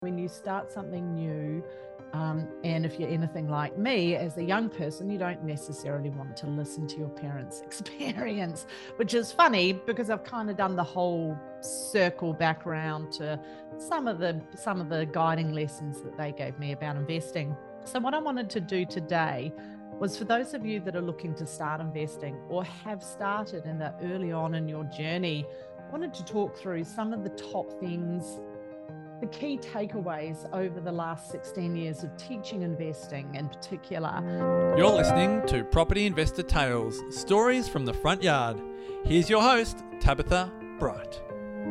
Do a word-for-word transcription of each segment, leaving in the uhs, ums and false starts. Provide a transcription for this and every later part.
When you start something new, um, and if you're anything like me, as a young person, you don't necessarily want to listen to your parents' experience, which is funny because I've kind of done the whole circle back around to some of the some of the guiding lessons that they gave me about investing. So what I wanted to do today was, for those of you that are looking to start investing or have started and are early on in your journey, I wanted to talk through some of the top things, the key takeaways over the last sixteen years of teaching investing in particular. You're listening to Property Investor Tales, stories from the front yard. Here's your host, Tabitha Bright.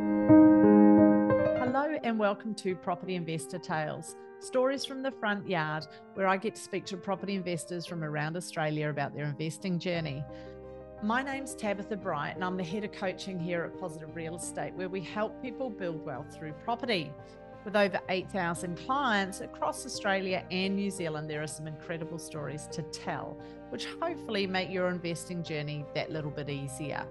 Hello and welcome to Property Investor Tales, stories from the front yard, where I get to speak to property investors from around Australia about their investing journey. My name's Tabitha Bright and I'm the head of coaching here at Positive Real Estate, where we help people build wealth through property. With over eight thousand clients across Australia and New Zealand, there are some incredible stories to tell, which hopefully make your investing journey that little bit easier.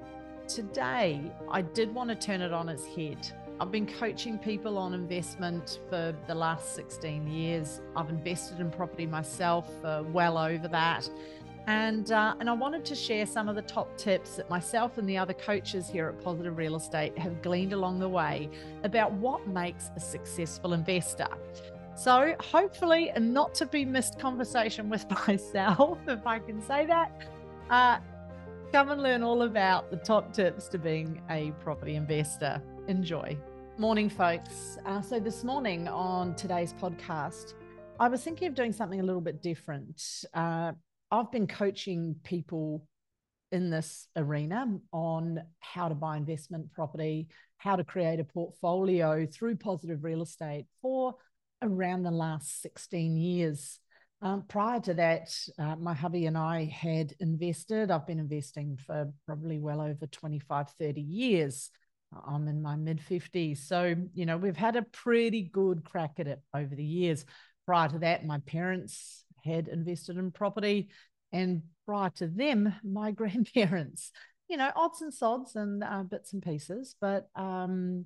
Today, I did want to turn it on its head. I've been coaching people on investment for the last sixteen years. I've invested in property myself for well over that. And, uh, and I wanted to share some of the top tips that myself and the other coaches here at Positive Real Estate have gleaned along the way about what makes a successful investor. So hopefully a not to be missed conversation with myself, if I can say that. Uh, come and learn all about the top tips to being a property investor. Enjoy. Morning, folks. Uh, so this morning on today's podcast, I was thinking of doing something a little bit different. Uh, I've been coaching people in this arena on how to buy investment property, how to create a portfolio through Positive Real Estate for around the last sixteen years. Um, prior to that, uh, my hubby and I had invested. I've been investing for probably well over twenty-five, thirty years. I'm in my mid fifties. So, you know, we've had a pretty good crack at it over the years. Prior to that, my parents had invested in property, and prior to them, my grandparents, you know, odds and sods and uh, bits and pieces, but um,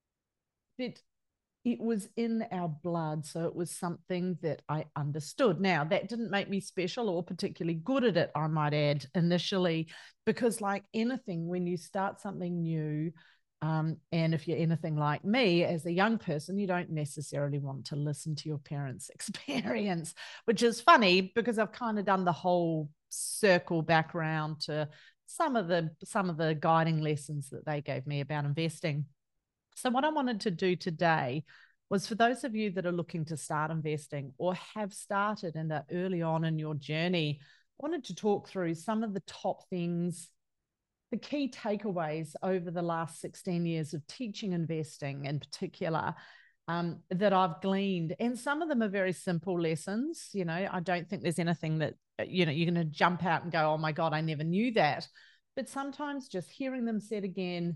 it, it was in our blood. So it was something that I understood. Now, that didn't make me special or particularly good at it, I might add, initially, because like anything, when you start something new, Um, and if you're anything like me, as a young person, you don't necessarily want to listen to your parents' experience, which is funny because I've kind of done the whole circle back around to some of the some of the guiding lessons that they gave me about investing. So what I wanted to do today was, for those of you that are looking to start investing or have started and are early on in your journey, I wanted to talk through some of the top things, the key takeaways over the last sixteen years of teaching investing in particular, um, that I've gleaned. And some of them are very simple lessons. You know, I don't think there's anything that, you know, you're going to jump out and go, oh my God, I never knew that. But sometimes just hearing them said again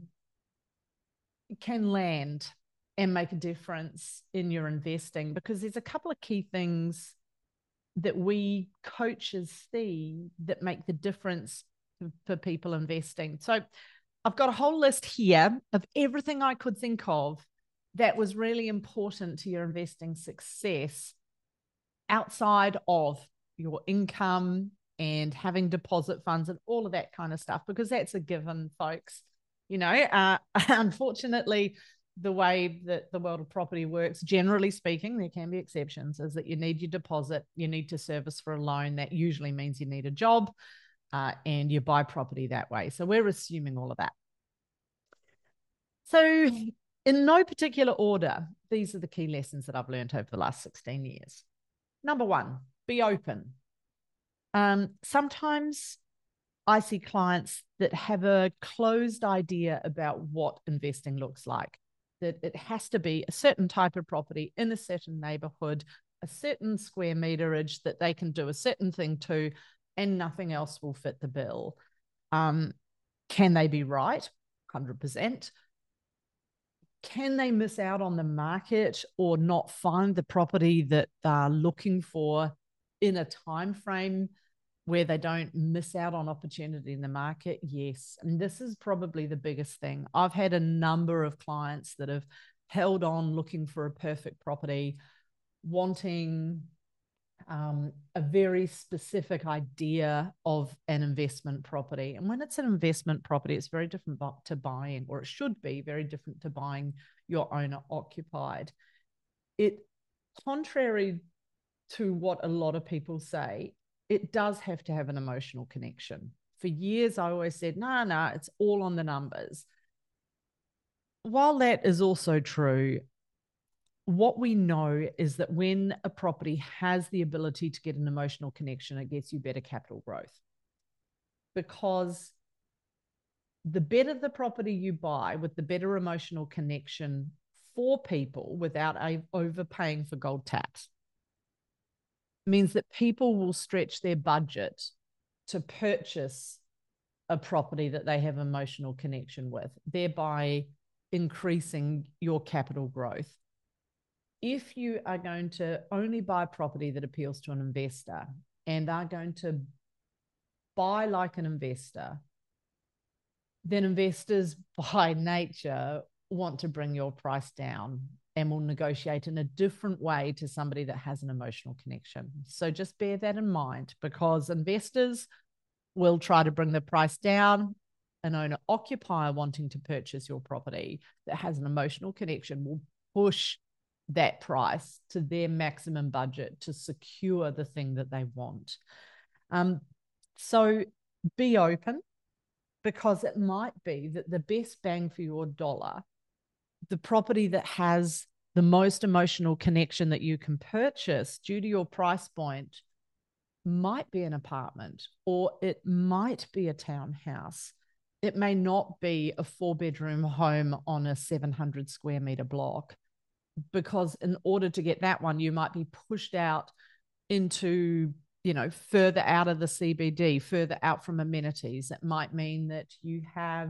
can land and make a difference in your investing, because there's a couple of key things that we coaches see that make the difference for people investing. So I've got a whole list here of everything I could think of that was really important to your investing success outside of your income and having deposit funds and all of that kind of stuff, because that's a given, folks. You know, uh, unfortunately, the way that the world of property works, generally speaking, there can be exceptions, is that you need your deposit, you need to service for a loan. That usually means you need a job. Uh, and you buy property that way. So we're assuming all of that. So in no particular order, these are the key lessons that I've learned over the last sixteen years. Number one, be open. Um, sometimes I see clients that have a closed idea about what investing looks like, that it has to be a certain type of property in a certain neighborhood, a certain square meterage that they can do a certain thing to, and nothing else will fit the bill. Um, can they be right? one hundred percent. Can they miss out on the market or not find the property that they're looking for in a time frame where they don't miss out on opportunity in the market? Yes. And this is probably the biggest thing. I've had a number of clients that have held on looking for a perfect property, wanting um, a very specific idea of an investment property. And when it's an investment property, it's very different to buying, or it should be very different to buying your owner occupied. It, contrary to what a lot of people say, it does have to have an emotional connection. For years, I always said, no, no, it's all on the numbers. While that is also true, what we know is that when a property has the ability to get an emotional connection, it gets you better capital growth. Because the better the property you buy with the better emotional connection for people without overpaying for gold taps, means that people will stretch their budget to purchase a property that they have emotional connection with, thereby increasing your capital growth. If you are going to only buy a property that appeals to an investor and are going to buy like an investor, then investors by nature want to bring your price down and will negotiate in a different way to somebody that has an emotional connection. So just bear that in mind, because investors will try to bring the price down. An owner occupier wanting to purchase your property that has an emotional connection will push that price to their maximum budget to secure the thing that they want. Um, so be open, because it might be that the best bang for your dollar, the property that has the most emotional connection that you can purchase due to your price point, might be an apartment, or it might be a townhouse. It may not be a four bedroom home on a seven hundred square meter block, because in order to get that one, you might be pushed out into, you know, further out of the C B D, further out from amenities. It might mean that you have,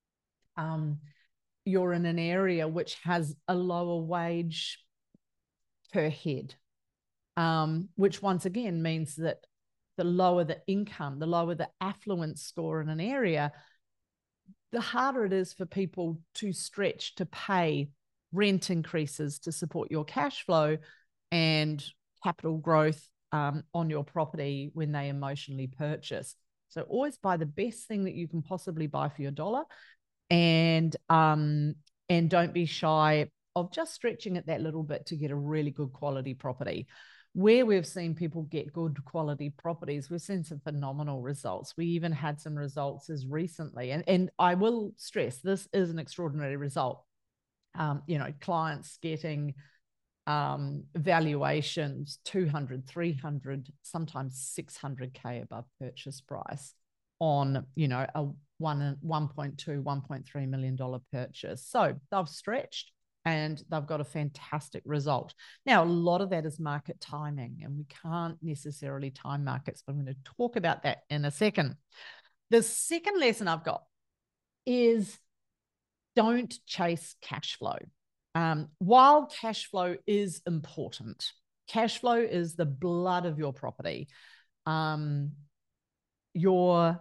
um, you're in an area which has a lower wage per head, um, which once again means that the lower the income, the lower the affluence score in an area, the harder it is for people to stretch to pay rent increases to support your cash flow and capital growth um, on your property when they emotionally purchase. So always buy the best thing that you can possibly buy for your dollar, and um, and don't be shy of just stretching it that little bit to get a really good quality property. Where we've seen people get good quality properties, we've seen some phenomenal results. We even had some results as recently, and, and I will stress, this is an extraordinary result. Um, you know, clients getting um, valuations two hundred, three hundred, sometimes six hundred K above purchase price on, you know, a one, one point two, one point three million dollar purchase. So they've stretched and they've got a fantastic result. Now, a lot of that is market timing, and we can't necessarily time markets, but I'm going to talk about that in a second. The second lesson I've got is don't chase cash flow. Um, while cash flow is important, cash flow is the blood of your property. Um, your,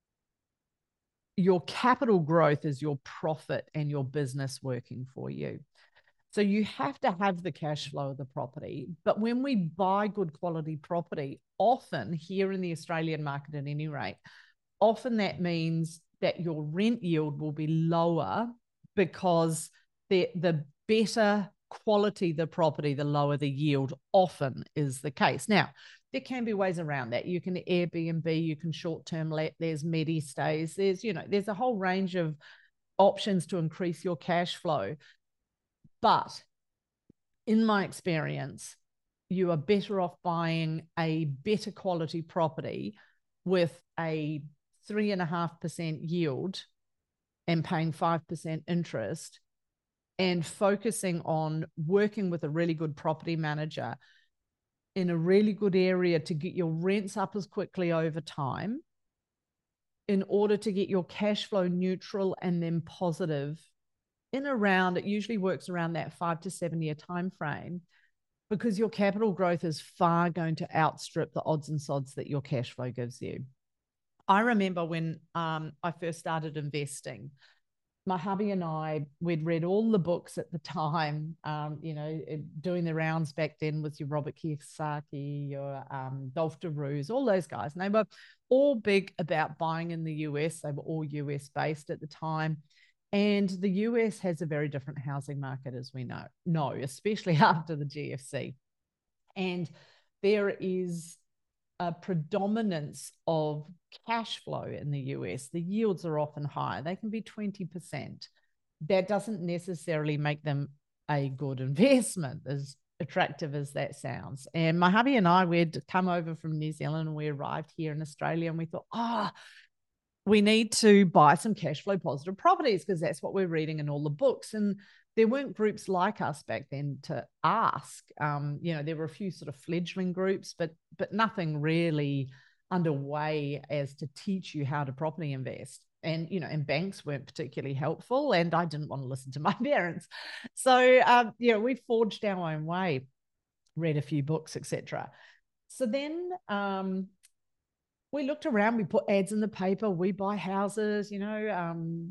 your capital growth is your profit and your business working for you. So you have to have the cash flow of the property. But when we buy good quality property, often here in the Australian market at any rate, often that means that your rent yield will be lower, because the, the better quality the property, the lower the yield often is the case. Now, there can be ways around that. You can Airbnb, you can short-term let, there's medi stays, there's, you know, there's a whole range of options to increase your cash flow. But in my experience, you are better off buying a better quality property with a three and a half percent yield and paying five percent interest, and focusing on working with a really good property manager in a really good area to get your rents up as quickly over time, in order to get your cash flow neutral and then positive in around, it usually works around that five to seven year time frame, because your capital growth is far going to outstrip the odds and sods that your cash flow gives you. I remember when um, I first started investing, my hubby and I, we'd read all the books at the time, um, you know, doing the rounds back then with your Robert Kiyosaki, your um, Dolph DeRuse, all those guys. And they were all big about buying in the U S. They were all U S based at the time. And the U S has a very different housing market, as we know, no, especially after the G F C. And there is a predominance of cash flow in the U S. The yields are often higher. They can be twenty percent. That doesn't necessarily make them a good investment, as attractive as that sounds. And my hubby and I, we'd come over from New Zealand and we arrived here in Australia and we thought, ah, oh, we need to buy some cash flow positive properties because that's what we're reading in all the books. And there weren't groups like us back then to ask. Um, you know, there were a few sort of fledgling groups, but but nothing really underway as to teach you how to property invest. And, you know, and banks weren't particularly helpful, and I didn't want to listen to my parents. So, um, you know, we forged our own way, read a few books, et cetera. So then um, we looked around, we put ads in the paper, we buy houses, you know, um,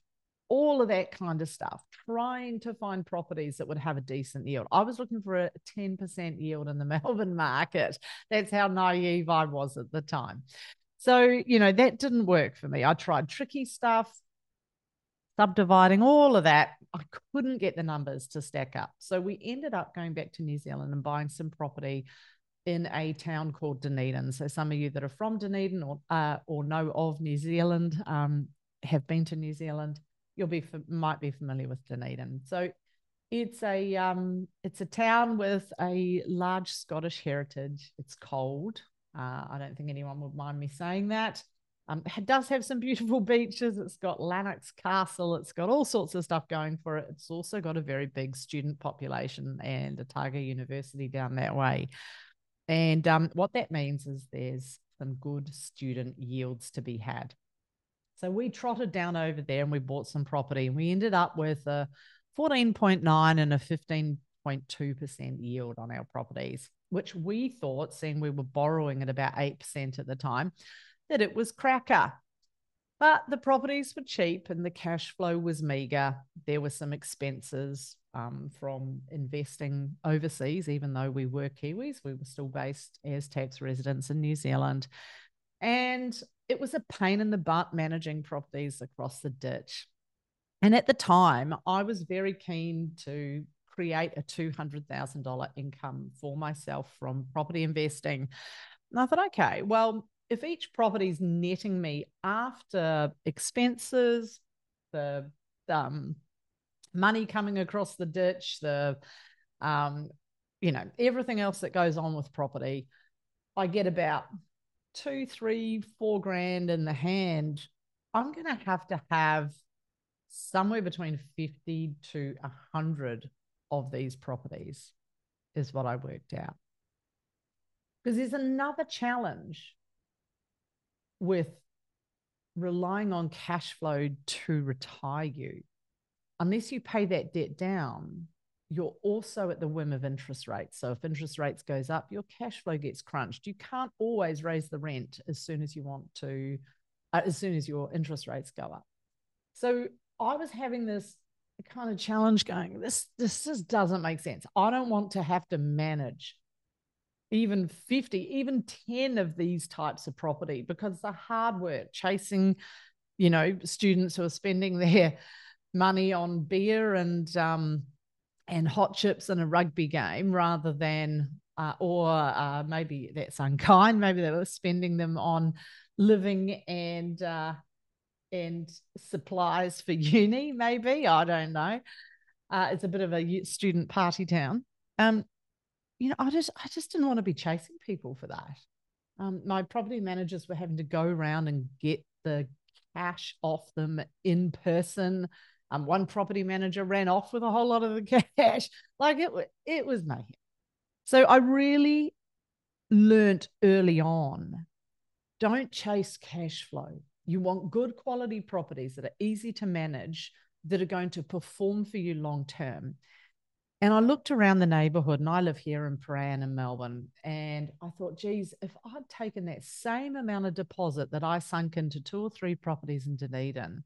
all of that kind of stuff, trying to find properties that would have a decent yield. I was looking for a ten percent yield in the Melbourne market. That's how naive I was at the time. So, you know, that didn't work for me. I tried tricky stuff, subdividing, all of that. I couldn't get the numbers to stack up. So we ended up going back to New Zealand and buying some property in a town called Dunedin. So some of you that are from Dunedin or, uh, or know of New Zealand, um, have been to New Zealand, you'll be might be familiar with Dunedin. So it's a um, it's a town with a large Scottish heritage. It's cold. Uh, I don't think anyone would mind me saying that. Um, it does have some beautiful beaches. It's got Lanark's Castle. It's got all sorts of stuff going for it. It's also got a very big student population and Otago University down that way. And um, what that means is there's some good student yields to be had. So we trotted down over there and we bought some property, and we ended up with a fourteen point nine and a fifteen point two percent yield on our properties, which we thought, seeing we were borrowing at about eight percent at the time, that it was cracker. But the properties were cheap and the cash flow was meager. There were some expenses um, from investing overseas, even though we were Kiwis, we were still based as tax residents in New Zealand. And it was a pain in the butt managing properties across the ditch. And at the time, I was very keen to create a two hundred thousand dollars income for myself from property investing. And I thought, okay, well, if each property is netting me after expenses, the um, money coming across the ditch, the, um, you know, everything else that goes on with property, I get about two, three, four grand in the hand, I'm going to have to have somewhere between fifty to one hundred of these properties is what I worked out. Because there's another challenge with relying on cash flow to retire you. Unless you pay that debt down, you're also at the whim of interest rates. So if interest rates goes up, your cash flow gets crunched. You can't always raise the rent as soon as you want to, uh, as soon as your interest rates go up. So I was having this kind of challenge going, this, this just doesn't make sense. I don't want to have to manage even fifty, even ten of these types of property, because the hard work chasing, you know, students who are spending their money on beer and, um, and hot chips in a rugby game rather than, uh, or uh, maybe that's unkind, maybe they were spending them on living and uh, and supplies for uni, maybe, I don't know. Uh, it's a bit of a student party town. Um, you know, I just I just didn't want to be chasing people for that. Um, my property managers were having to go around and get the cash off them in person. Um, one property manager ran off with a whole lot of the cash. Like it, it was mayhem. So I really learnt early on, don't chase cash flow. You want good quality properties that are easy to manage, that are going to perform for you long term. And I looked around the neighborhood, and I live here in Prahran in Melbourne, and I thought, geez, if I'd taken that same amount of deposit that I sunk into two or three properties in Dunedin,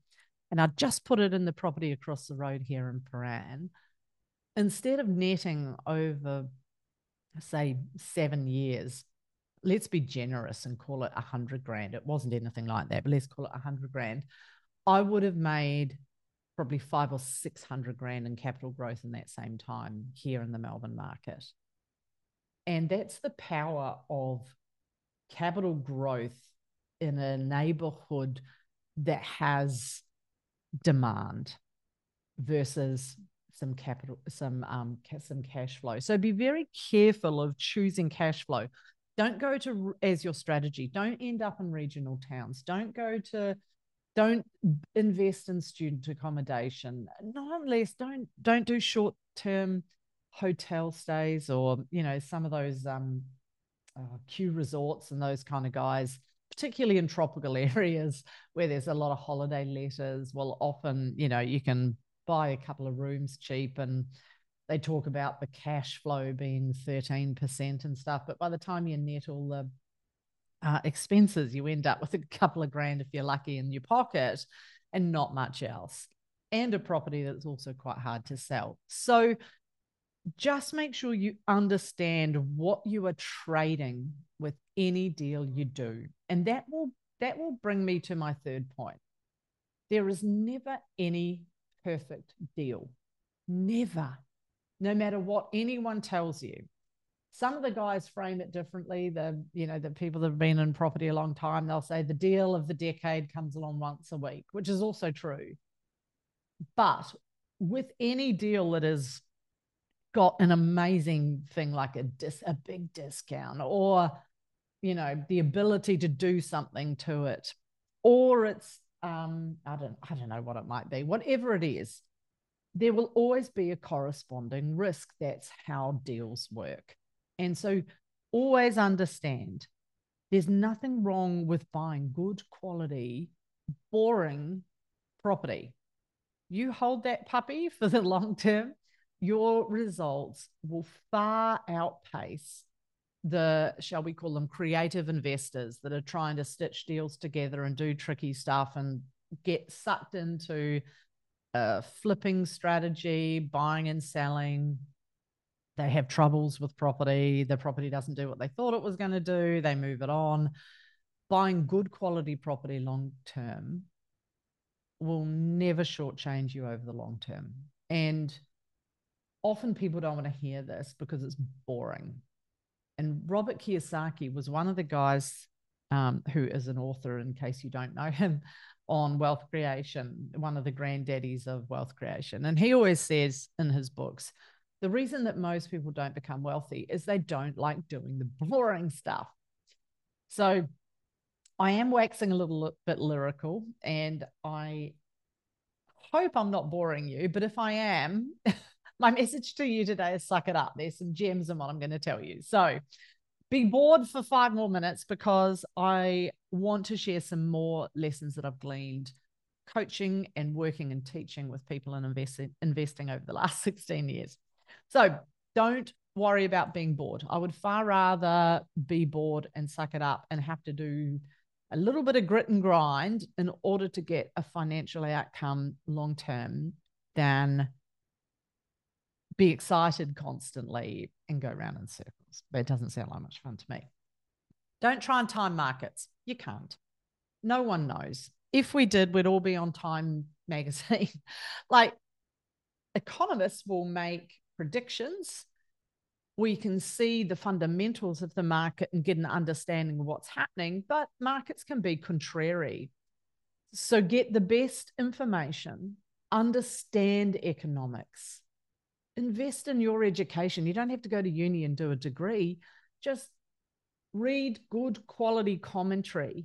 and I just put it in the property across the road here in Paran, instead of netting over, say, seven years, let's be generous and call it a hundred grand. It wasn't anything like that, but let's call it a hundred grand. I would have made probably five or six hundred grand in capital growth in that same time here in the Melbourne market. And that's the power of capital growth in a neighborhood that has demand versus some capital, some um, some cash flow. So be very careful of choosing cash flow. Don't go to as your strategy. Don't end up in regional towns. Don't go to, don't invest in student accommodation. Not unless, don't don't do short-term hotel stays or, you know, some of those um, uh, Q resorts and those kind of guys, particularly in tropical areas where there's a lot of holiday letters. Well, often, you know, you can buy a couple of rooms cheap and they talk about the cash flow being thirteen percent and stuff. But by the time you net all the uh, expenses, you end up with a couple of grand if you're lucky in your pocket and not much else. And a property that's also quite hard to sell. So just make sure you understand what you are trading with any deal you do. And that will that will bring me to my third point. There is never any perfect deal. Never. No matter what anyone tells you. Some of the guys frame it differently. The, you know, the people that have been in property a long time, they'll say the deal of the decade comes along once a week, which is also true. But with any deal that is got an amazing thing like a dis, a big discount, or, you know, the ability to do something to it, or it's um I don't I don't know what it might be, whatever it is, there will always be a corresponding risk. That's how deals work. And so always understand there's nothing wrong with buying good quality, boring property. You hold that puppy for the long term, your results will far outpace the, shall we call them, creative investors that are trying to stitch deals together and do tricky stuff and get sucked into a flipping strategy, buying and selling. They have troubles with property. The property doesn't do what they thought it was going to do. They move it on. Buying good quality property long term will never shortchange you over the long term. And often people don't want to hear this because it's boring. And Robert Kiyosaki was one of the guys um, who is an author, in case you don't know him, on wealth creation, one of the granddaddies of wealth creation. And he always says in his books, the reason that most people don't become wealthy is they don't like doing the boring stuff. So I am waxing a little bit lyrical, and I hope I'm not boring you, but if I am, my message to you today is suck it up. There's some gems in what I'm going to tell you. So be bored for five more minutes because I want to share some more lessons that I've gleaned coaching and working and teaching with people and investing, investing over the last sixteen years. So don't worry about being bored. I would far rather be bored and suck it up and have to do a little bit of grit and grind in order to get a financial outcome long term than be excited constantly and go around in circles. That doesn't sound like much fun to me. Don't try and time markets. You can't. No one knows. If we did, we'd all be on Time magazine. Like, economists will make predictions. We can see the fundamentals of the market and get an understanding of what's happening, but markets can be contrary. So get the best information, understand economics, invest in your education. You don't have to go to uni and do a degree. Just read good quality commentary,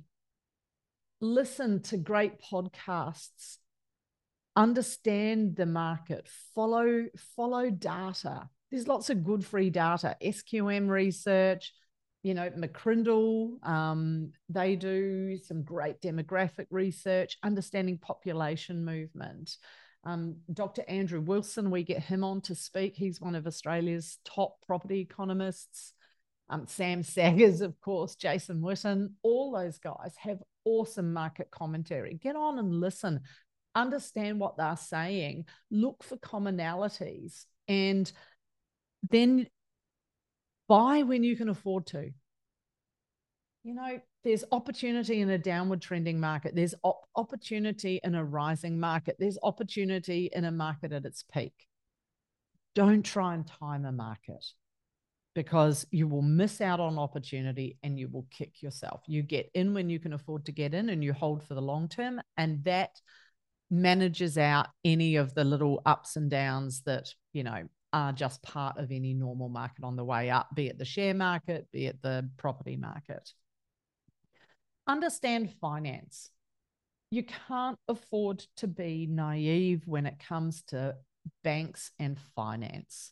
listen to great podcasts, understand the market, follow, follow data. There's lots of good free data, S Q M research, you know, McCrindle, um, they do some great demographic research, understanding population movement. Um, Doctor Andrew Wilson, we get him on to speak. He's one of Australia's top property economists. Um, Sam Saggers, of course, Jason Witten, all those guys have awesome market commentary. Get on and listen. understand what they're saying, look for commonalities, and then buy when you can afford to. You know, there's opportunity in a downward trending market. There's op- opportunity in a rising market. There's opportunity in a market at its peak. Don't try and time a market, because you will miss out on opportunity and you will kick yourself. You get in when you can afford to get in, and you hold for the long term, and that manages out any of the little ups and downs that, you know, are just part of any normal market on the way up, be it the share market, be it the property market. Understand finance. You can't afford to be naive when it comes to banks and finance.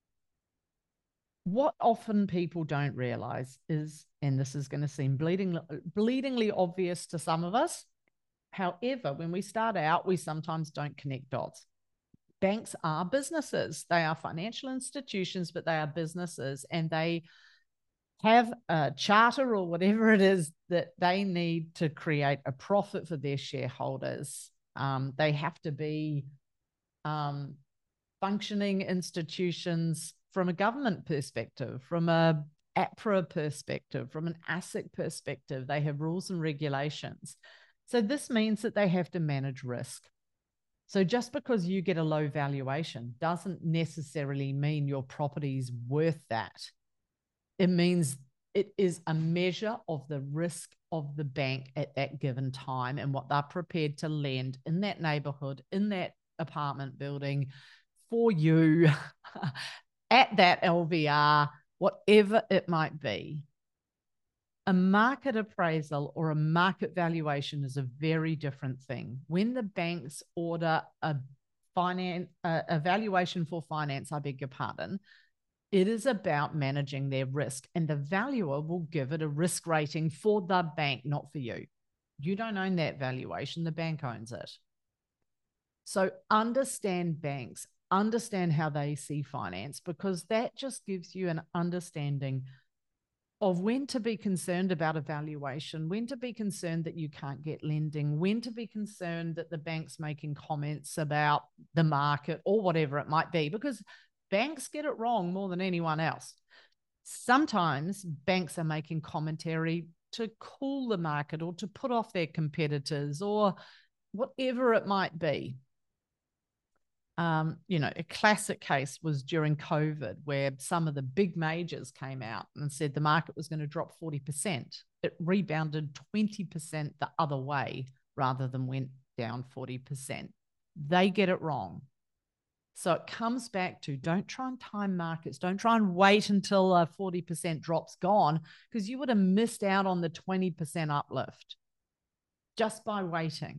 What often people don't realize is, and this is going to seem bleeding, bleedingly obvious to some of us, however, when we start out, we sometimes don't connect dots. Banks are businesses. They are financial institutions, but they are businesses, and they have a charter or whatever it is that they need to create a profit for their shareholders. Um, they have to be um, functioning institutions from a government perspective, from a APRA perspective, from an ASIC perspective. They have rules and regulations. So this means that they have to manage risk. So just because you get a low valuation doesn't necessarily mean your property's worth that. It means it is a measure of the risk of the bank at that given time and what they're prepared to lend in that neighborhood, in that apartment building for you at that L V R, whatever it might be. A market appraisal or a market valuation is a very different thing. When the banks order a finance, a, a valuation for finance, I beg your pardon, it is about managing their risk, and the valuer will give it a risk rating for the bank, not for you. You don't own that valuation, the bank owns it. So understand banks, understand how they see finance, because that just gives you an understanding of when to be concerned about a valuation, when to be concerned that you can't get lending, when to be concerned that the bank's making comments about the market or whatever it might be, because banks get it wrong more than anyone else. Sometimes banks are making commentary to cool the market or to put off their competitors or whatever it might be. Um, you know, a classic case was during COVID, where some of the big majors came out and said the market was going to drop forty percent. It rebounded twenty percent the other way rather than went down forty percent. They get it wrong. So it comes back to, don't try and time markets. Don't try and wait until a forty percent drop's gone, because you would have missed out on the twenty percent uplift just by waiting.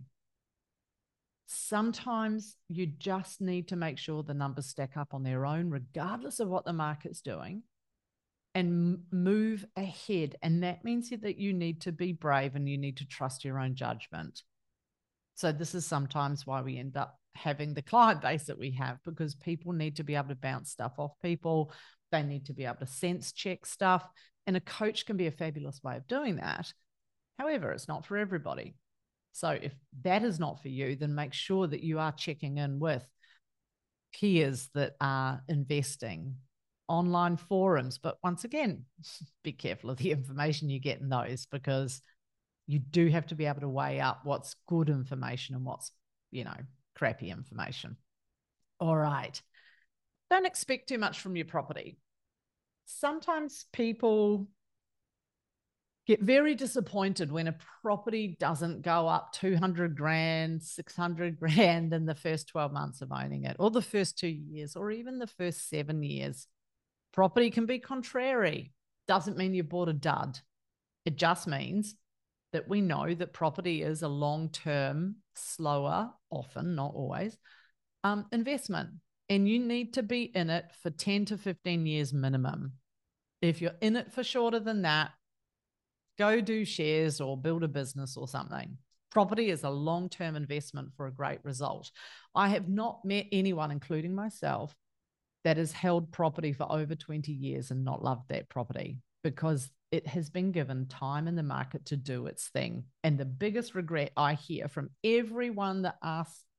Sometimes you just need to make sure the numbers stack up on their own, regardless of what the market's doing, and move ahead. And that means that you need to be brave and you need to trust your own judgment. So this is sometimes why we end up having the client base that we have, because people need to be able to bounce stuff off people. They need to be able to sense check stuff. And a coach can be a fabulous way of doing that. However, it's not for everybody. So if that is not for you, then make sure that you are checking in with peers that are investing, online forums. But once again, be careful of the information you get in those, because you do have to be able to weigh up what's good information and what's, you know, crappy information. All right. Don't expect too much from your property. Sometimes people get very disappointed when a property doesn't go up two hundred grand, six hundred grand in the first twelve months of owning it, or the first two years, or even the first seven years. Property can be contrary. Doesn't mean you bought a dud. It just means that we know that property is a long-term, slower, often, not always, um, investment. And you need to be in it for ten to fifteen years minimum. If you're in it for shorter than that, go do shares or build a business or something. Property is a long-term investment for a great result. I have not met anyone, including myself, that has held property for over twenty years and not loved that property, because it has been given time in the market to do its thing. And the biggest regret I hear from everyone that asks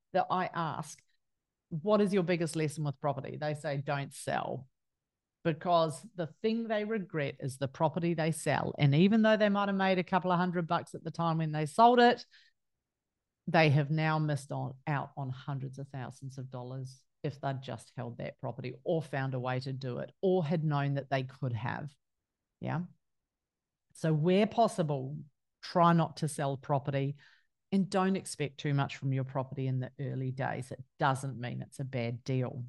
that I ask, what is your biggest lesson with property? They say, don't sell. Because the thing they regret is the property they sell. And even though they might have made a couple of hundred bucks at the time when they sold it, they have now missed on, out on hundreds of thousands of dollars if they'd just held that property or found a way to do it or had known that they could have. Yeah. So where possible, try not to sell property and don't expect too much from your property in the early days. It doesn't mean it's a bad deal.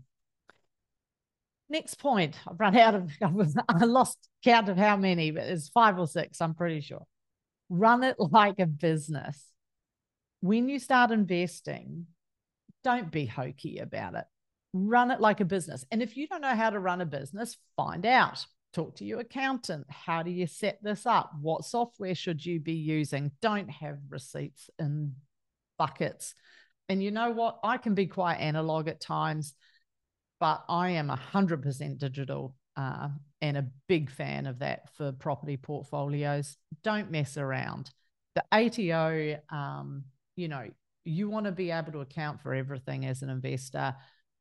Next point, I've run out of, I lost count of how many, but it's five or six, I'm pretty sure. Run it like a business. When you start investing, don't be hokey about it. Run it like a business. And if you don't know how to run a business, find out. Talk to your accountant. How do you set this up? What software should you be using? Don't have receipts in buckets. And you know what? I can be quite analog at times, but I am one hundred percent digital uh, and a big fan of that for property portfolios. Don't mess around. The A T O, um, you know, you want to be able to account for everything as an investor.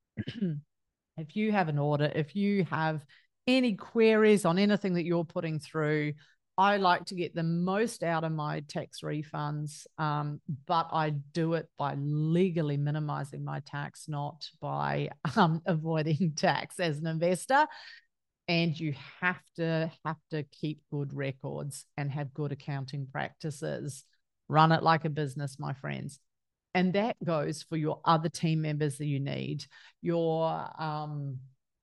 If you have an audit, if you have any queries on anything that you're putting through, I like to get the most out of my tax refunds, um, but I do it by legally minimizing my tax, not by um, avoiding tax as an investor. And you have to have to keep good records and have good accounting practices. Run it like a business, my friends. And that goes for your other team members that you need. Your um,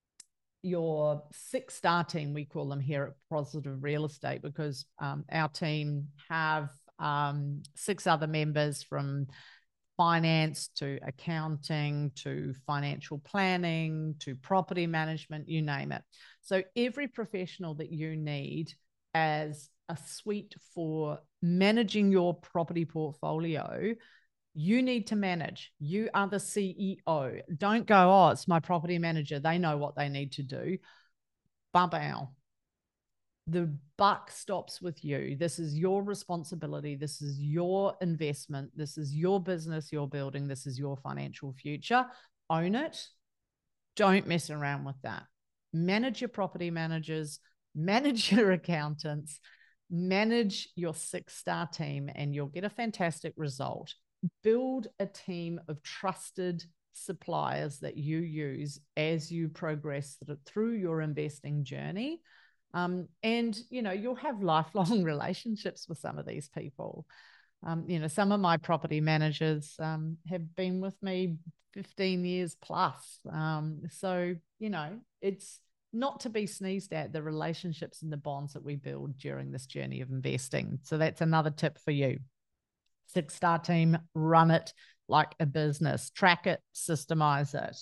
your six-star team, we call them here at Positive Real Estate, because um, our team have um, six other members from finance to accounting to financial planning to property management, you name it. So every professional that you need as a suite for managing your property portfolio, you need to manage. You are the C E O. Don't go, oh, it's my property manager. They know what they need to do. Ba-bow. The buck stops with you. This is your responsibility. This is your investment. This is your business you're building. This is your financial future. Own it. Don't mess around with that. Manage your property managers, manage your accountants, manage your six-star team, and you'll get a fantastic result. Build a team of trusted suppliers that you use as you progress through your investing journey. Um, and, you know, you'll have lifelong relationships with some of these people. Um, you know, some of my property managers um, have been with me fifteen years plus. Um, so, you know, it's not to be sneezed at, the relationships and the bonds that we build during this journey of investing. So that's another tip for you. Six-star team, run it like a business. Track it, systemize it.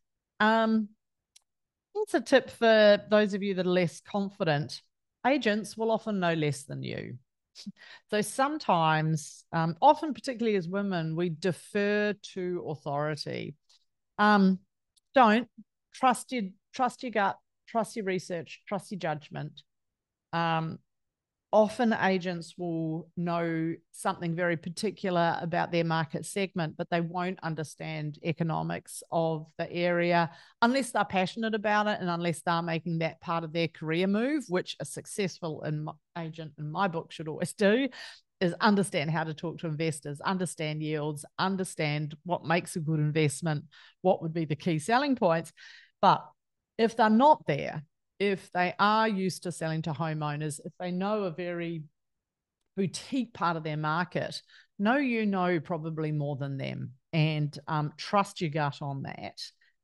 Um, It's a tip for those of you that are less confident. Agents will often know less than you. So sometimes, um, often particularly as women, we defer to authority. Um, don't. Trust your, trust your gut, trust your research, trust your judgment. Um, Often agents will know something very particular about their market segment, but they won't understand economics of the area unless they're passionate about it and unless they're making that part of their career move, which a successful in my, agent in my book should always do, is understand how to talk to investors, understand yields, understand what makes a good investment, what would be the key selling points. But if they're not there, if they are used to selling to homeowners, if they know a very boutique part of their market, know you know probably more than them, and um, trust your gut on that.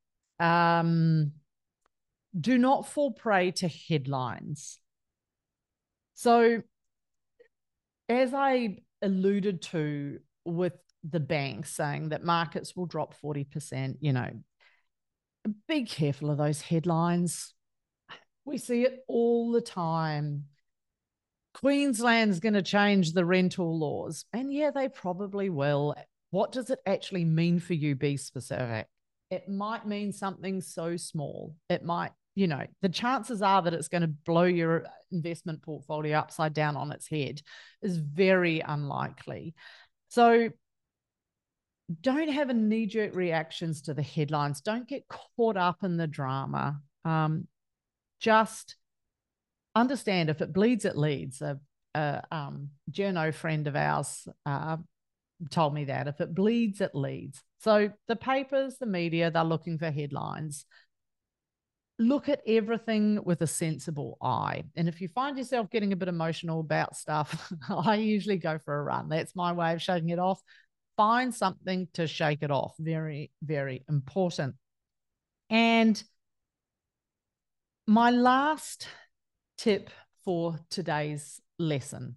Um, do not fall prey to headlines. So as I alluded to with the bank saying that markets will drop forty percent, you know, be careful of those headlines. We see it all the time. Queensland's going to change the rental laws. And yeah, they probably will. What does it actually mean for you? Be specific. It might mean something so small. It might, you know, the chances are that it's going to blow your investment portfolio upside down on its head is very unlikely. So don't have a knee-jerk reactions to the headlines. Don't get caught up in the drama. Um, just understand if it bleeds, it leads. A, a um, journo friend of ours uh, told me that if it bleeds, it leads. So the papers, the media, they're looking for headlines. Look at everything with a sensible eye. And if you find yourself getting a bit emotional about stuff, I usually go for a run. That's my way of shaking it off. Find something to shake it off. Very, very important. And my last tip for today's lesson: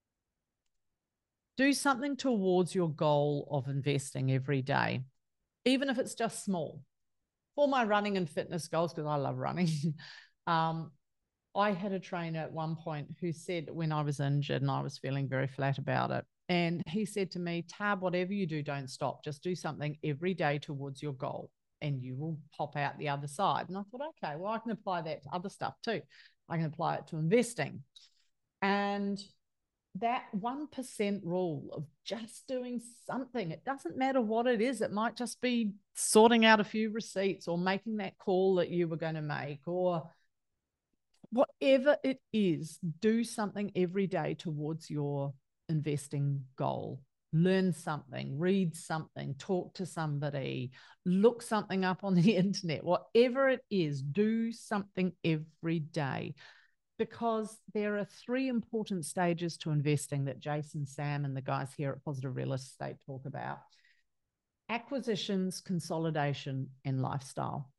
do something towards your goal of investing every day, even if it's just small. For my running and fitness goals, because I love running, um, I had a trainer at one point who said, when I was injured and I was feeling very flat about it, and he said to me, Tab, whatever you do, don't stop. Just do something every day towards your goal and you will pop out the other side. And I thought, okay, well, I can apply that to other stuff too. I can apply it to investing. And that one percent rule of just doing something, it doesn't matter what it is. It might just be sorting out a few receipts or making that call that you were going to make, or whatever it is, do something every day towards your investing goal. Learn something, read something, talk to somebody, look something up on the internet, whatever it is, do something every day. Because there are three important stages to investing that Jason, Sam, and the guys here at Positive Real Estate talk about: acquisitions, consolidation, and lifestyle.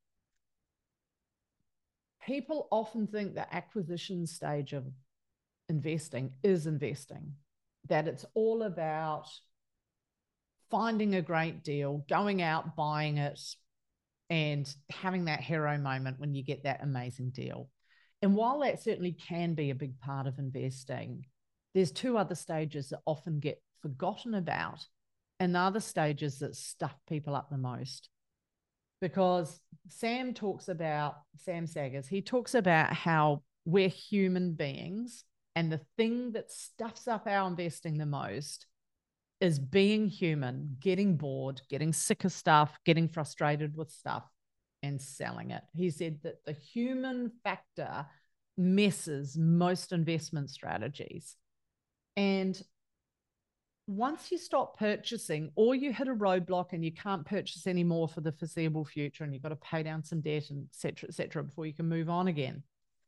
People often think the acquisition stage of investing is investing, that it's all about finding a great deal, going out, buying it, and having that hero moment when you get that amazing deal. And while that certainly can be a big part of investing, there's two other stages that often get forgotten about, and the other stages that stuff people up the most. Because Sam talks about, Sam Saggers, he talks about how we're human beings, and the thing that stuffs up our investing the most is being human, getting bored, getting sick of stuff, getting frustrated with stuff, and selling it. He said that the human factor messes most investment strategies. And once you stop purchasing, or you hit a roadblock and you can't purchase anymore for the foreseeable future, and you've got to pay down some debt, and et cetera, et cetera, before you can move on again,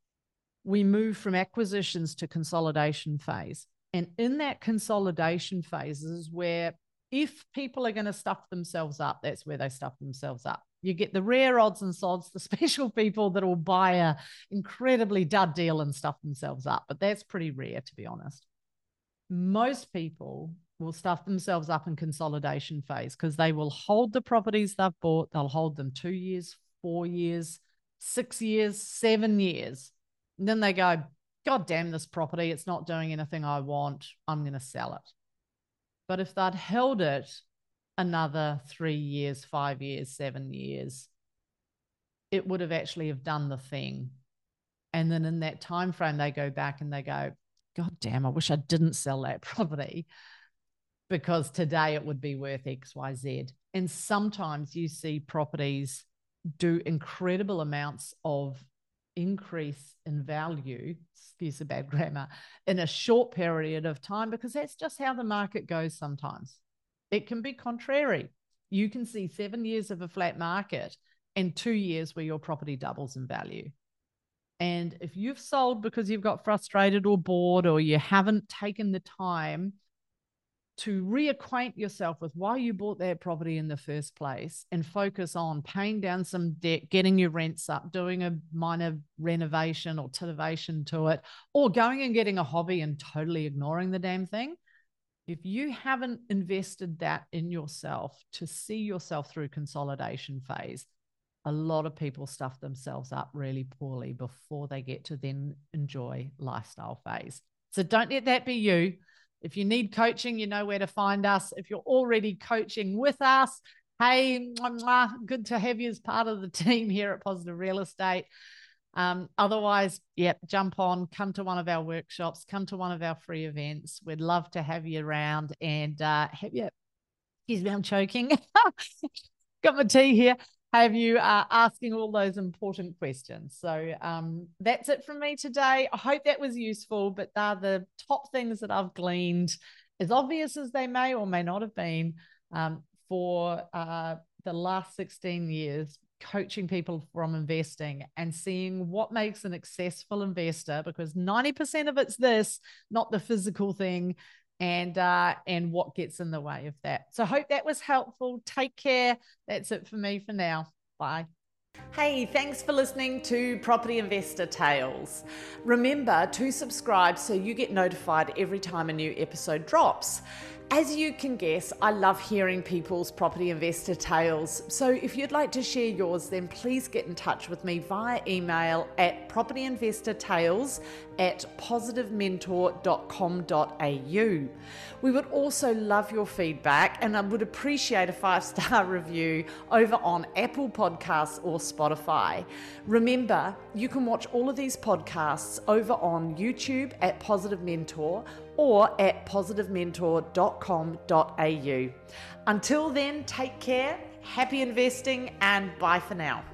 we move from acquisitions to consolidation phase. And in that consolidation phase is where, if people are going to stuff themselves up, that's where they stuff themselves up. You get the rare odds and sods, the special people that will buy a incredibly dud deal and stuff themselves up. But that's pretty rare, to be honest. Most people will stuff themselves up in consolidation phase because they will hold the properties they've bought. They'll hold them two years, four years, six years, seven years. And then they go, God damn this property, it's not doing anything I want, I'm going to sell it. But if they'd held it another three years, five years, seven years, it would have actually have done the thing. And then in that time frame, they go back and they go, God damn, I wish I didn't sell that property, because today it would be worth X, Y, Z. And sometimes you see properties do incredible amounts of increase in value, excuse the bad grammar, in a short period of time, because that's just how the market goes sometimes. It can be contrary. You can see seven years of a flat market and two years where your property doubles in value. And if you've sold because you've got frustrated or bored, or you haven't taken the time to reacquaint yourself with why you bought that property in the first place and focus on paying down some debt, getting your rents up, doing a minor renovation or titivation to it, or going and getting a hobby and totally ignoring the damn thing, if you haven't invested that in yourself to see yourself through consolidation phase, a lot of people stuff themselves up really poorly before they get to then enjoy lifestyle phase. So don't let that be you. If you need coaching, you know where to find us. If you're already coaching with us, hey, mwah, mwah, good to have you as part of the team here at Positive Real Estate. Um, otherwise, yep, jump on, come to one of our workshops, come to one of our free events. We'd love to have you around and uh, have you excuse me, I'm choking. Got my tea here. Have you uh, asking all those important questions. So um, that's it from me today. I hope that was useful, but they're the top things that I've gleaned, as obvious as they may or may not have been, um, for uh, the last sixteen years, coaching people from investing and seeing what makes an successful investor, because ninety percent of it's this, not the physical thing, and uh, and what gets in the way of that. So I hope that was helpful. Take care. That's it for me for now. Bye. Hey, thanks for listening to Property Investor Tales. Remember to subscribe so you get notified every time a new episode drops. As you can guess, I love hearing people's property investor tales. So if you'd like to share yours, then please get in touch with me via email at propertyinvestortales at positive mentor dot com dot a u. We would also love your feedback, and I would appreciate a five-star review over on Apple Podcasts or Spotify. Remember, you can watch all of these podcasts over on YouTube at Positive Mentor or at positive mentor dot com dot a u. Until then, take care, happy investing, and bye for now.